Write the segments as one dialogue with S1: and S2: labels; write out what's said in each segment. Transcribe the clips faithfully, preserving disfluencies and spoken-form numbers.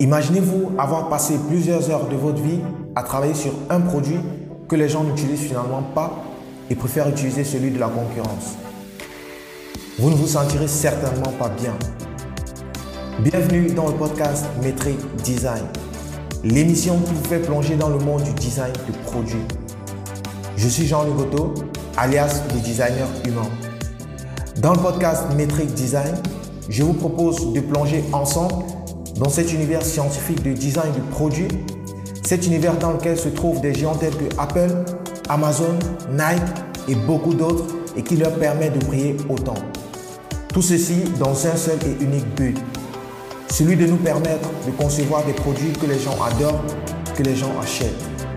S1: Imaginez-vous avoir passé plusieurs heures de votre vie à travailler sur un produit que les gens n'utilisent finalement pas et préfèrent utiliser celui de la concurrence. Vous ne vous sentirez certainement pas bien. Bienvenue dans le podcast Metric Design, l'émission qui vous fait plonger dans le monde du design de produits. Je suis Jean-Luc Goto, alias le designer humain. Dans le podcast Metric Design, je vous propose de plonger ensemble dans cet univers scientifique de design de produits, cet univers dans lequel se trouvent des géants tels que Apple, Amazon, Nike et beaucoup d'autres et qui leur permet de briller autant. Tout ceci dans un seul et unique but, celui de nous permettre de concevoir des produits que les gens adorent, que les gens achètent.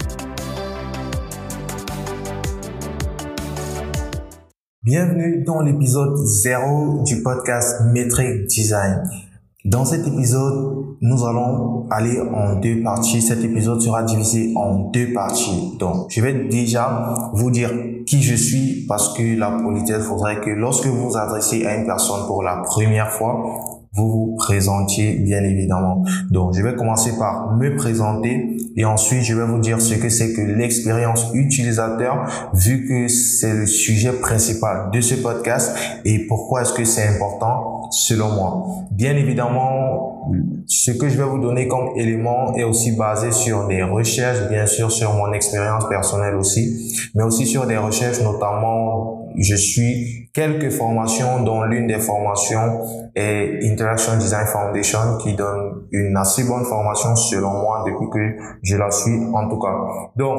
S1: Bienvenue dans l'épisode zéro du podcast Metric Design. Dans cet épisode, nous allons aller en deux parties. Cet épisode sera divisé en deux parties. Donc, je vais déjà vous dire qui je suis parce que la politesse faudrait que lorsque vous vous adressez à une personne pour la première fois, vous vous présentiez bien évidemment. Donc, je vais commencer par me présenter et ensuite, je vais vous dire ce que c'est que l'expérience utilisateur vu que c'est le sujet principal de ce podcast et pourquoi est-ce que c'est important selon moi. Bien évidemment, ce que je vais vous donner comme élément est aussi basé sur des recherches, bien sûr sur mon expérience personnelle aussi, mais aussi sur des recherches notamment. Je suis quelques formations dont l'une des formations est Interaction Design Foundation qui donne une assez bonne formation selon moi depuis que je la suis en tout cas. Donc,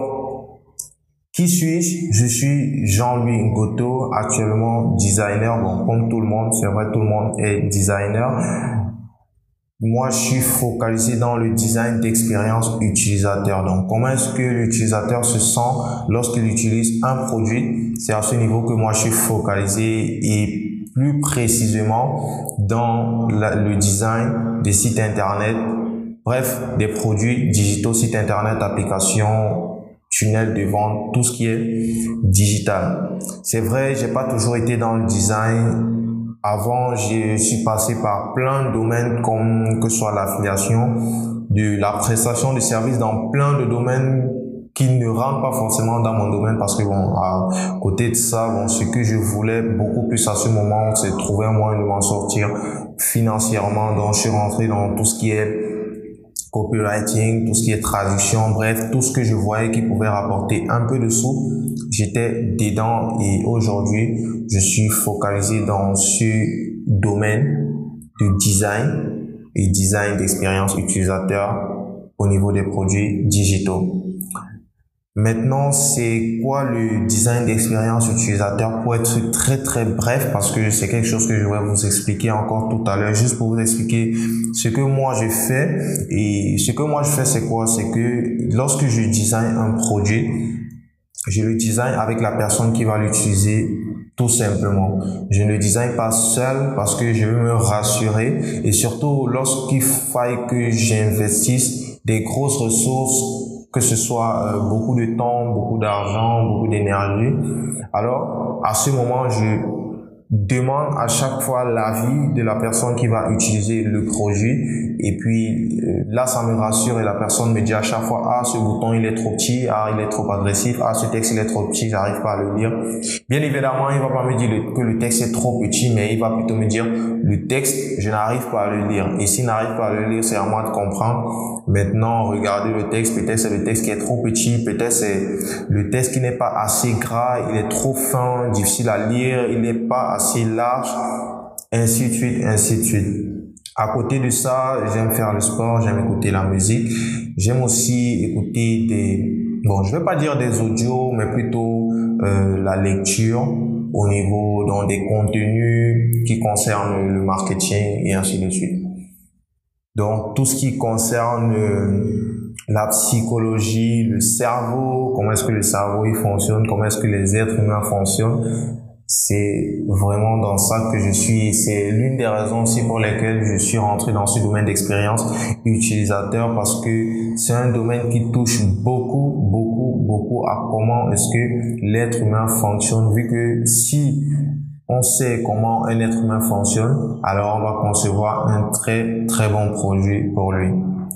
S1: qui suis-je? Je suis Jean-Louis Goto, actuellement designer. Bon, comme tout le monde, c'est vrai, tout le monde est designer. Moi, je suis focalisé dans le design d'expérience utilisateur. Donc, comment est-ce que l'utilisateur se sent lorsqu'il utilise un produit? C'est à ce niveau que moi, je suis focalisé et plus précisément dans la, le design des sites internet. Bref, des produits digitaux, sites internet, applications, tunnels de vente, tout ce qui est digital. C'est vrai, j'ai pas toujours été dans le design. Avant, je suis passé par plein de domaines comme que ce soit l'affiliation, de la prestation de services dans plein de domaines qui ne rentrent pas forcément dans mon domaine parce que bon, à côté de ça, bon, ce que je voulais beaucoup plus à ce moment, c'est trouver un moyen de m'en sortir financièrement. Donc, je suis rentré dans tout ce qui est copywriting, tout ce qui est traduction, bref, tout ce que je voyais qui pouvait rapporter un peu de sous, j'étais dedans et aujourd'hui, je suis focalisé dans ce domaine de design et design d'expérience utilisateur au niveau des produits digitaux. Maintenant, c'est quoi le design d'expérience utilisateur pour être très très bref parce que c'est quelque chose que je vais vous expliquer encore tout à l'heure juste pour vous expliquer ce que moi je fais et ce que moi je fais c'est quoi? C'est que lorsque je design un produit, je le design avec la personne qui va l'utiliser tout simplement. Je ne le design pas seul parce que je veux me rassurer et surtout lorsqu'il faille que j'investisse des grosses ressources, que ce soit euh, beaucoup de temps, beaucoup d'argent, beaucoup d'énergie. Alors, à ce moment, je demande à chaque fois l'avis de la personne qui va utiliser le produit et puis euh, là ça me rassure et la personne me dit à chaque fois ah ce bouton il est trop petit, ah il est trop agressif, ah ce texte il est trop petit, j'arrive pas à le lire. Bien évidemment il va pas me dire le, que le texte est trop petit, mais il va plutôt me dire le texte je n'arrive pas à le lire et s'il n'arrive pas à le lire c'est à moi de comprendre. Maintenant regardez le texte, peut-être c'est le texte qui est trop petit, peut-être c'est le texte qui n'est pas assez gras, il est trop fin, difficile à lire, il n'est pas assez large, ainsi de suite, ainsi de suite. À côté de ça, j'aime faire le sport, j'aime écouter la musique, j'aime aussi écouter des, bon, je vais pas dire des audios, mais plutôt euh, la lecture au niveau dans des contenus qui concernent le marketing et ainsi de suite. Donc, tout ce qui concerne euh, la psychologie, le cerveau, comment est-ce que le cerveau il fonctionne, comment est-ce que les êtres humains fonctionnent, c'est vraiment dans ça que je suis. C'est l'une des raisons aussi pour lesquelles je suis rentré dans ce domaine d'expérience utilisateur parce que c'est un domaine qui touche beaucoup, beaucoup, beaucoup à comment est-ce que l'être humain fonctionne vu que si on sait comment un être humain fonctionne, alors on va concevoir un très très bon produit pour lui.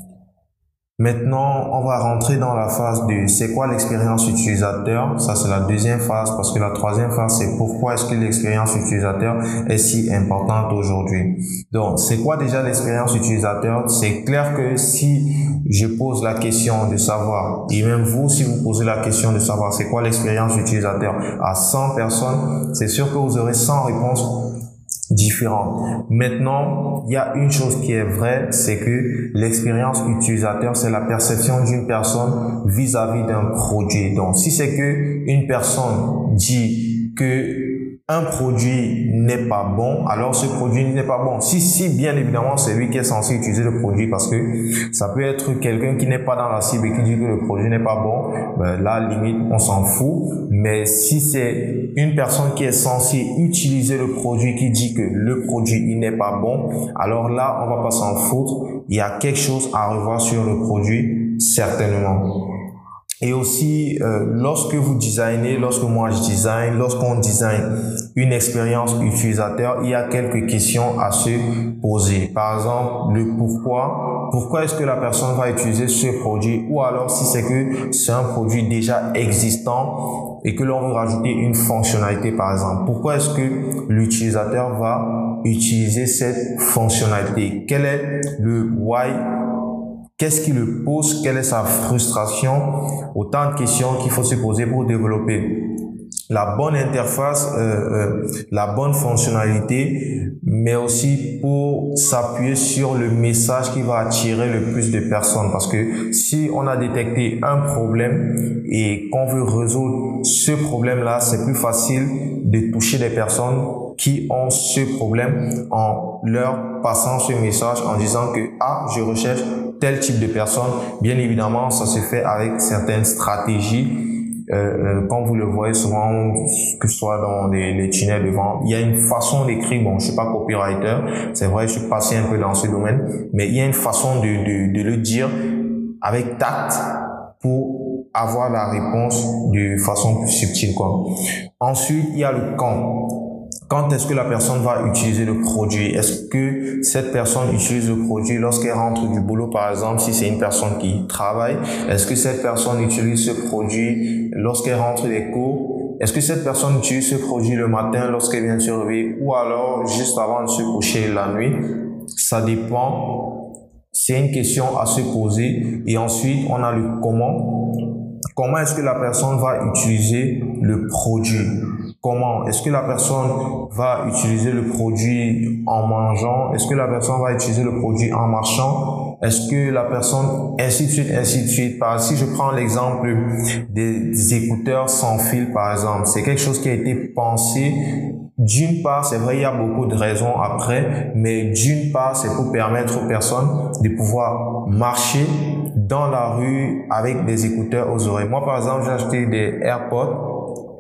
S1: Maintenant, on va rentrer dans la phase de c'est quoi l'expérience utilisateur. Ça, c'est la deuxième phase, parce que la troisième phase, c'est pourquoi est-ce que l'expérience utilisateur est si importante aujourd'hui. Donc, c'est quoi déjà l'expérience utilisateur? C'est clair que si je pose la question de savoir, et même vous, si vous posez la question de savoir c'est quoi l'expérience utilisateur à cent personnes, c'est sûr que vous aurez cent réponses différentes. Maintenant, il y a une chose qui est vraie, c'est que l'expérience utilisateur, c'est la perception d'une personne vis-à-vis d'un produit. Donc, si c'est que une personne dit que un produit n'est pas bon, alors ce produit n'est pas bon. Si, si, bien évidemment, c'est lui qui est censé utiliser le produit, parce que ça peut être quelqu'un qui n'est pas dans la cible et qui dit que le produit n'est pas bon, ben là, limite, on s'en fout. Mais si c'est une personne qui est censée utiliser le produit qui dit que le produit, il n'est pas bon, alors là, on va pas s'en foutre. Il y a quelque chose à revoir sur le produit, certainement. Et aussi, euh, lorsque vous designez, lorsque moi je design, lorsqu'on design une expérience utilisateur, il y a quelques questions à se poser. Par exemple, le pourquoi. Pourquoi est-ce que la personne va utiliser ce produit? Ou alors si c'est que c'est un produit déjà existant et que l'on veut rajouter une fonctionnalité, par exemple. Pourquoi est-ce que l'utilisateur va utiliser cette fonctionnalité? Quel est le why? Qu'est-ce qui le pose? Quelle est sa frustration? Autant de questions qu'il faut se poser pour développer la bonne interface, euh, euh, la bonne fonctionnalité, mais aussi pour s'appuyer sur le message qui va attirer le plus de personnes. Parce que si on a détecté un problème et qu'on veut résoudre ce problème-là, c'est plus facile de toucher des personnes qui ont ce problème en leur passant ce message en disant que ah, je recherche tel type de personne. Bien évidemment, ça se fait avec certaines stratégies. Euh, euh, quand vous le voyez souvent, que ce soit dans les, les tunnels de vente, il y a une façon d'écrire. Bon, je suis pas copywriter, c'est vrai, je suis passé un peu dans ce domaine, mais il y a une façon de, de, de le dire avec tact pour avoir la réponse de façon plus subtile, quoi. Ensuite, il y a le quand. Quand est-ce que la personne va utiliser le produit? Est-ce que cette personne utilise le produit lorsqu'elle rentre du boulot, par exemple, si c'est une personne qui travaille? Est-ce que cette personne utilise ce produit lorsqu'elle rentre des cours? Est-ce que cette personne utilise ce produit le matin lorsqu'elle vient de se réveiller ou alors juste avant de se coucher la nuit? Ça dépend. C'est une question à se poser. Et ensuite, on a le comment. Comment est-ce que la personne va utiliser le produit? Comment? Est-ce que la personne va utiliser le produit en mangeant? Est-ce que la personne va utiliser le produit en marchant? Est-ce que la personne, ainsi de suite, ainsi de suite. Par, si je prends l'exemple des, des écouteurs sans fil, par exemple, c'est quelque chose qui a été pensé. D'une part, c'est vrai, il y a beaucoup de raisons après, mais d'une part, c'est pour permettre aux personnes de pouvoir marcher dans la rue avec des écouteurs aux oreilles. Moi, par exemple, j'ai acheté des AirPods.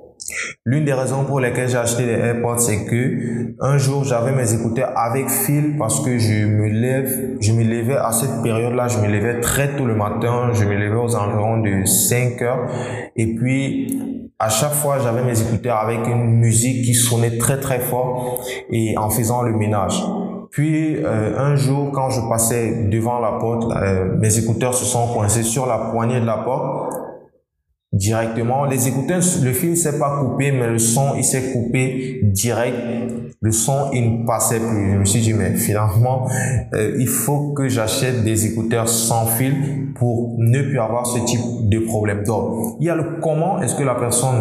S1: L'une des raisons pour lesquelles j'ai acheté les AirPods, c'est que un jour, j'avais mes écouteurs avec fil parce que je me lève, je me levais à cette période-là, je me levais très tôt le matin, je me levais aux environs de cinq heures. Et puis, à chaque fois, j'avais mes écouteurs avec une musique qui sonnait très très fort et en faisant le ménage. Puis, euh, un jour, quand je passais devant la porte, euh, mes écouteurs se sont coincés sur la poignée de la porte. Directement, les écouteurs, le fil s'est pas coupé, mais le son, il s'est coupé direct. Le son, il ne passait plus. Je me suis dit, mais finalement, euh, il faut que j'achète des écouteurs sans fil pour ne plus avoir ce type de problème. Donc, il y a le comment est-ce que la personne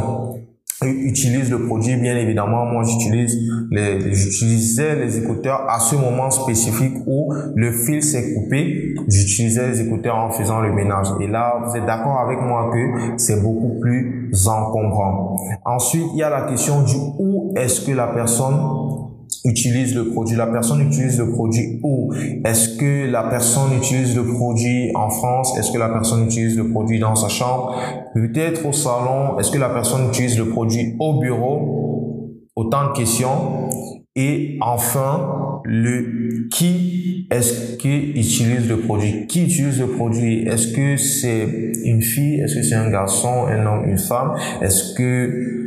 S1: utilise le produit. Bien évidemment, moi j'utilise les, j'utilisais les écouteurs à ce moment spécifique où le fil s'est coupé. J'utilisais les écouteurs en faisant le ménage. Et là, vous êtes d'accord avec moi que c'est beaucoup plus encombrant. Ensuite, il y a la question du où est-ce que la personne utilise le produit. La personne utilise le produit où? Est-ce que la personne utilise le produit en France? Est-ce que la personne utilise le produit dans sa chambre? Peut-être au salon? Est-ce que la personne utilise le produit au bureau? Autant de questions. Et enfin, le qui est-ce qui utilise le produit? Qui utilise le produit? Est-ce que c'est une fille? Est-ce que c'est un garçon, un homme, une femme? Est-ce que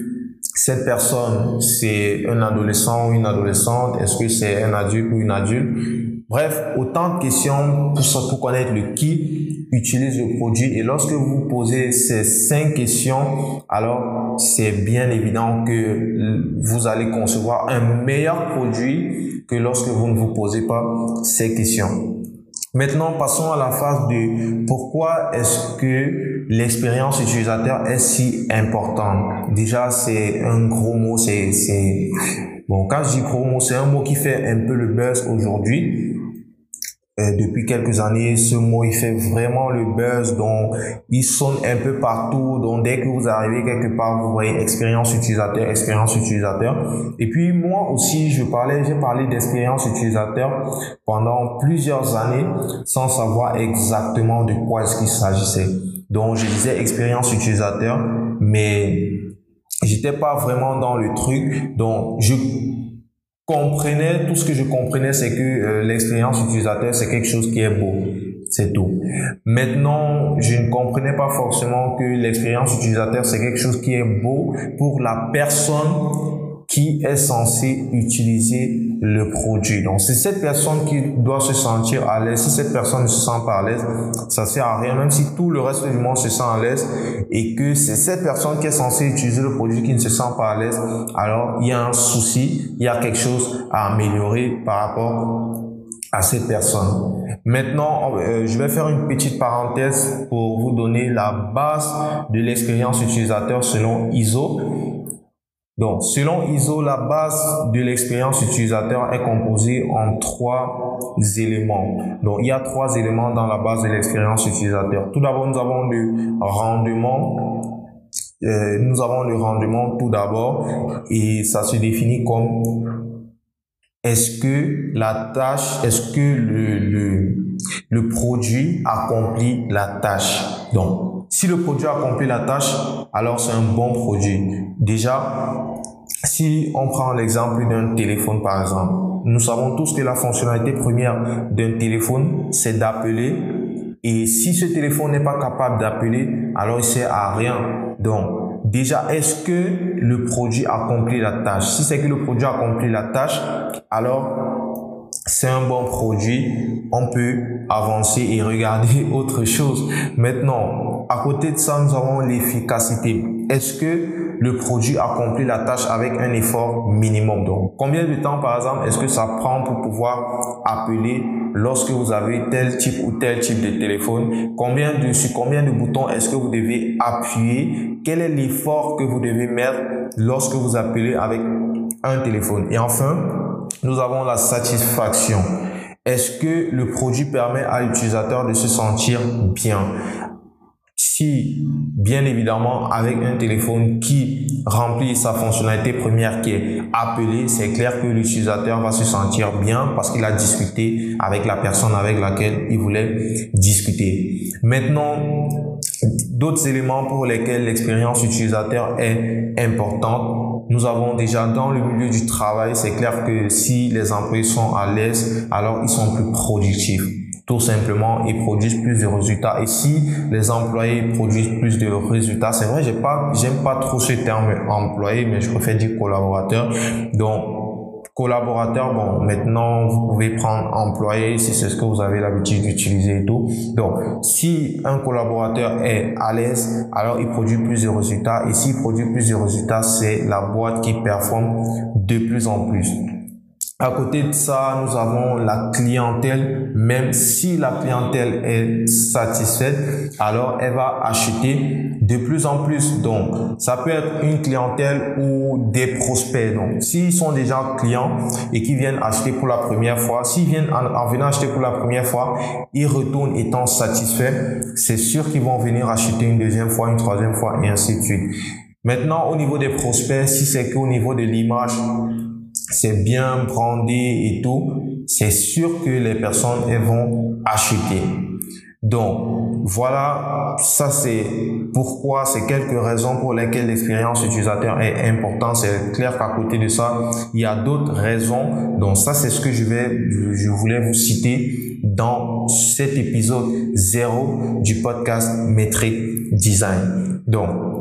S1: cette personne, c'est un adolescent ou une adolescente? Est-ce que c'est un adulte ou une adulte? Bref, autant de questions pour, pour connaître le qui utilise le produit. Et lorsque vous posez ces cinq questions, alors c'est bien évident que vous allez concevoir un meilleur produit que lorsque vous ne vous posez pas ces questions. Maintenant, passons à la phase de pourquoi est-ce que l'expérience utilisateur est si importante. Déjà, c'est un gros mot, c'est, c'est, bon, quand je dis gros mot, c'est un mot qui fait un peu le buzz aujourd'hui. Euh, depuis quelques années, ce mot, il fait vraiment le buzz, donc il sonne un peu partout. Donc dès que vous arrivez quelque part, vous voyez expérience utilisateur, expérience utilisateur. Et puis moi aussi, je parlais, j'ai parlé d'expérience utilisateur pendant plusieurs années sans savoir exactement de quoi est-ce qu'il s'agissait. Donc je disais expérience utilisateur, mais j'étais pas vraiment dans le truc. Donc je comprenais, tout ce que je comprenais, c'est que euh, l'expérience utilisateur, c'est quelque chose qui est beau. C'est tout. Maintenant, je ne comprenais pas forcément que l'expérience utilisateur, c'est quelque chose qui est beau pour la personne qui est censée utiliser le produit. Donc, c'est cette personne qui doit se sentir à l'aise. Si cette personne ne se sent pas à l'aise, ça sert à rien, même si tout le reste du monde se sent à l'aise et que c'est cette personne qui est censée utiliser le produit qui ne se sent pas à l'aise, alors il y a un souci, il y a quelque chose à améliorer par rapport à cette personne. Maintenant, euh, je vais faire une petite parenthèse pour vous donner la base de l'expérience utilisateur selon I S O. Donc, selon I S O, la base de l'expérience utilisateur est composée en trois éléments. Donc, il y a trois éléments dans la base de l'expérience utilisateur. Tout d'abord, nous avons le rendement. Euh, nous avons le rendement tout d'abord et ça se définit comme est-ce que la tâche, est-ce que le, le, le produit accomplit la tâche. Donc, si le produit accomplit la tâche, alors c'est un bon produit. Déjà, si on prend l'exemple d'un téléphone par exemple, nous savons tous que la fonctionnalité première d'un téléphone, c'est d'appeler. Et si ce téléphone n'est pas capable d'appeler, alors il sert à rien. Donc, déjà, est-ce que le produit accomplit la tâche? Si c'est que le produit accomplit la tâche, alors c'est un bon produit. On peut avancer et regarder autre chose. Maintenant, à côté de ça, nous avons l'efficacité. Est-ce que le produit accomplit la tâche avec un effort minimum? Donc, combien de temps, par exemple, est-ce que ça prend pour pouvoir appeler lorsque vous avez tel type ou tel type de téléphone? Combien de, sur combien de boutons est-ce que vous devez appuyer? Quel est l'effort que vous devez mettre lorsque vous appelez avec un téléphone? Et enfin, nous avons la satisfaction. Est-ce que le produit permet à l'utilisateur de se sentir bien? Si, bien évidemment, avec un téléphone qui remplit sa fonctionnalité première qui est appeler, c'est clair que l'utilisateur va se sentir bien parce qu'il a discuté avec la personne avec laquelle il voulait discuter. Maintenant, d'autres éléments pour lesquels l'expérience utilisateur est importante. Nous avons déjà dans le milieu du travail, c'est clair que si les employés sont à l'aise, alors ils sont plus productifs. Tout simplement, ils produisent plus de résultats. Et si les employés produisent plus de résultats, c'est vrai, j'ai pas, j'aime pas trop ce terme employé, mais je préfère dire collaborateur. Donc, collaborateur, bon, maintenant, vous pouvez prendre employé si c'est ce que vous avez l'habitude d'utiliser et tout. Donc, si un collaborateur est à l'aise, alors il produit plus de résultats. Et s'il produit plus de résultats, c'est la boîte qui performe de plus en plus. À côté de ça, nous avons la clientèle. Même si la clientèle est satisfaite, alors elle va acheter de plus en plus. Donc, ça peut être une clientèle ou des prospects. Donc, s'ils sont déjà clients et qui viennent acheter pour la première fois, s'ils viennent en, en venant acheter pour la première fois, ils retournent étant satisfaits, c'est sûr qu'ils vont venir acheter une deuxième fois, une troisième fois et ainsi de suite. Maintenant, au niveau des prospects, si c'est qu'au niveau de l'image, c'est bien brandé et tout, c'est sûr que les personnes, elles vont acheter. Donc, voilà, ça c'est pourquoi, c'est quelques raisons pour lesquelles l'expérience utilisateur est importante. C'est clair qu'à côté de ça, il y a d'autres raisons. Donc, ça c'est ce que je vais, je voulais vous citer dans cet épisode zéro du podcast Metric Design. Donc,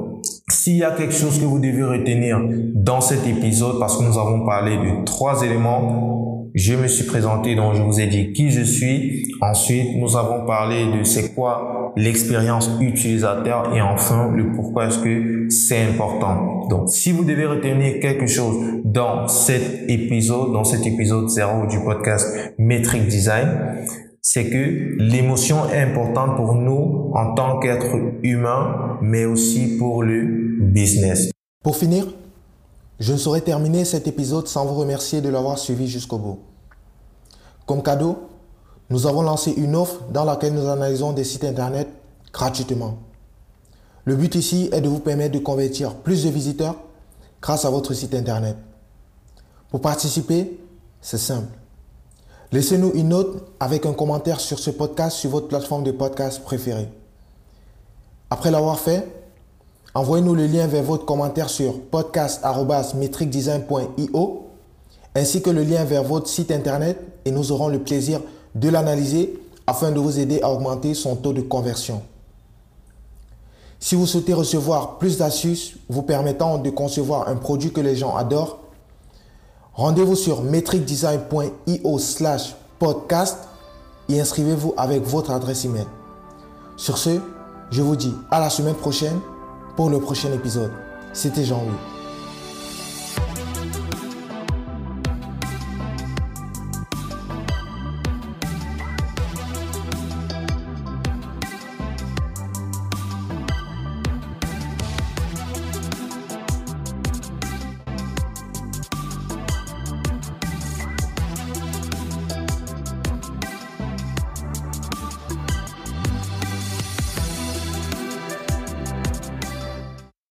S1: S'il y a quelque chose que vous devez retenir dans cet épisode, parce que nous avons parlé de trois éléments, je me suis présenté, donc je vous ai dit qui je suis. Ensuite, nous avons parlé de c'est quoi l'expérience utilisateur et enfin le pourquoi est-ce que c'est important. Donc, si vous devez retenir quelque chose dans cet épisode, dans cet épisode zéro du podcast Metric Design, c'est que l'émotion est importante pour nous en tant qu'être humain, mais aussi pour le business.
S2: Pour finir, je ne saurais terminer cet épisode sans vous remercier de l'avoir suivi jusqu'au bout. Comme cadeau, nous avons lancé une offre dans laquelle nous analysons des sites internet gratuitement. Le but ici est de vous permettre de convertir plus de visiteurs grâce à votre site internet. Pour participer, c'est simple. Laissez-nous une note avec un commentaire sur ce podcast sur votre plateforme de podcast préférée. Après l'avoir fait, envoyez-nous le lien vers votre commentaire sur podcast arobase metric design point i o ainsi que le lien vers votre site internet et nous aurons le plaisir de l'analyser afin de vous aider à augmenter son taux de conversion. Si vous souhaitez recevoir plus d'astuces vous permettant de concevoir un produit que les gens adorent, rendez-vous sur metric design point i o slash podcast et inscrivez-vous avec votre adresse email. Sur ce, je vous dis à la semaine prochaine pour le prochain épisode. C'était Jean-Louis.